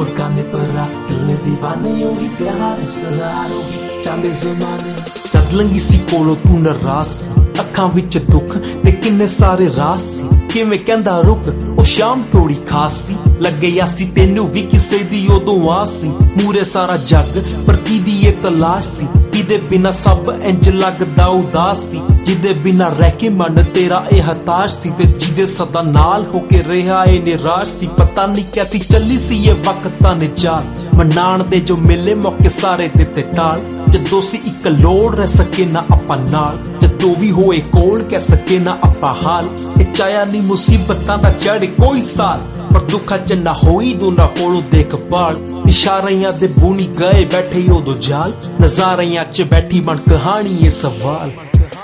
पकाने परा दिल दीवाने होगी प्यार इसरार होगी चांदे ज़माने जद लंगी सी कोलों तू नाराज़ अखां विच दुख ते किन्ने सारे रास सी किवें कहंदा रुक ओ शाम थोड़ी खास सी लगे यासी तेनू भी किसे दी उदों आस सी मूरे सारा जग पर कीदी ये तलाश सी किदे बिना सब इंज लगदा उदास सी जिदे बिना रह के मन तेरा ए हताश सी ते जिदे सदा नाल होके रहा ए निराश सी पता नहीं कैसी चली सी ये वक्तां ने चाल मनाण दे जो मिले मौके सारे दिते टाल जदों सी इक लोड़ रह सके ना आपां नाल जदों भी होए कोल कह सके ना आपां हाल ए चाया नहीं मुसीबतां दा चढ़े कोई साल पर दुखा च ना होई दोना कोलों देखभाल इशारियां दे बुनी गए बैठे उदों जाल नज़ारियां च बैठी बन कहानी ये सवाल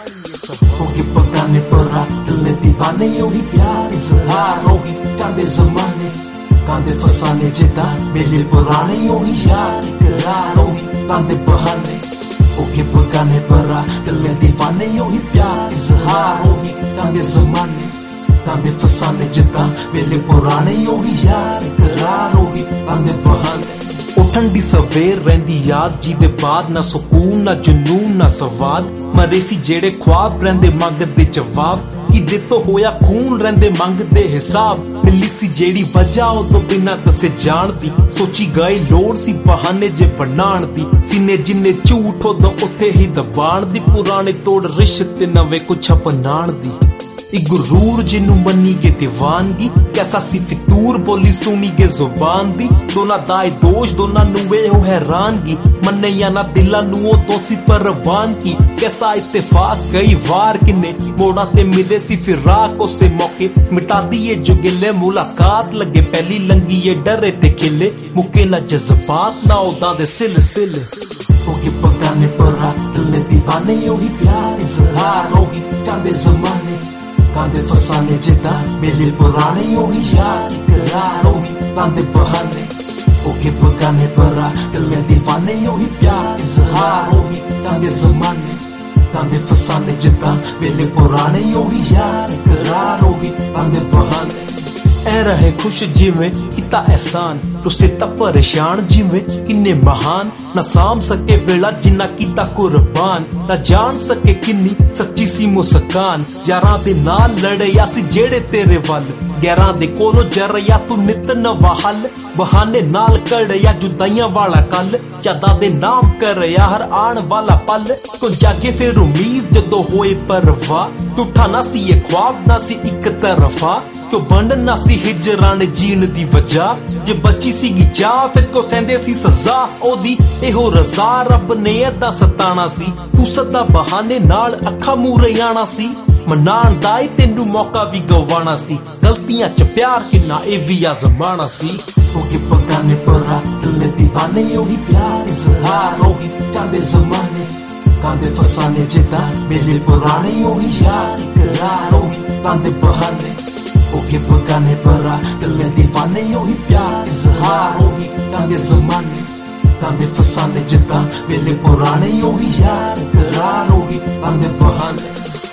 होगी पकाने परा दिल दीवाने होगी प्यार इज़हार होगी चांदे ज़माने कांदे फसाने जिदा मेले पुराने होगी यार इकरार होगी कांदे बहाने होगी पकाने परा दिल दीवाने होगी प्यार इज़हार होगी चांदे ज़माने कांदे फसाने जिदा मेले पुराने होगी यार इकरार होगी कांदे बहाने उठन दी सवेर रहिंदी याद जिदे बाद ना सुकून ना जुनून ना सवाद मरे सी जेड़े ख्वाब रहिंदे मंगदे जवाब किदे तो होया खून रहिंदे मंगदे हिसाब मिली सी जेड़ी वजह उदों बिना दसे जानदी सोची गए लोड़ सी बहाने जे बनाण दी सीने जिन्ने झूठ उदों उत्थे ही दबाण दी पुराने तोड़ रिश्ते नवे कुछ अपनाण दी एक गुरूर जिन्नू मनी गे दीवानगी कैसा सी फितूर बोली सुनी गे जुबान दी दोना दाए दोष दोना नुए हो हैरानगी मन्ने या ना दिला नुओ तो सी परवान की कैसा इत्तेफाक कई वार किन्ने मोड़ा ते मिले सी फिराक उसे मौके मिटा दिए जो गिले मुलाकात लगे पहली लंगी ये डरे ते खिले मुके ना जज्बात ना उदा दे सिलसिले होगी पकाने परा दिल दीवाने होगी प्यार इज़हार होगी चांदे ज़माने कांदे फसाने जिदा मेले पुराने होगी यार इकरार होगी कांदे बहाने होगी पकाने परा दिल दीवाने होगी प्यार इज़हार होगी चांदे ज़माने कांदे फसाने जिदा मेले पुराने होगी यार इकरार होगी कांदे बहाने ऐ रहे खुश जिवें किता एहसान तुसे ता परेशान जिवें किन्ने महान ना साम सके वेला जिन्ना किता कुर्बान ना जान सके किन्नी सच्ची सी मुस्कान यारां दे नाल लड़या सी जेड़े तेरे वल गैरां दे कोलों जरया तू नित नवा हल बहाने नाल कड़या जुदाइयां वाला कल यादां दे नाम करया हर आन वाला पल को जागे फिर उम्मीद जदों होए परवाह टूटा ना सी ये ख्वाब ना सी इक तरफा क्यों बंड ना सी हिजरान जीन दी वजह जे बची सी गी चाह फिर को सेंदे सी सजा ओदी एहो रजा रब ने अदा सताना सी तू सदा बहाने नाल अखा मूरे आना सी मनाण दा तेनू मौका भी गवाना सी गलतियां च प्यार किन्ना ए भी आजमाना सी होगी पकाने परा दिल दीवाने होगी प्यार इज़हार होगी चांदे ज़माने कांदे फसाने जिदा मेले पुराने होगी यार इकरार होगी कांदे बहाने होगी पकाने परा दिल दीवाने होगी प्यार इज़हार होगी चांदे ज़माने कांदे फसाने जिदा मेले पुराने होगी यार इकरार होगी कांदे बहाने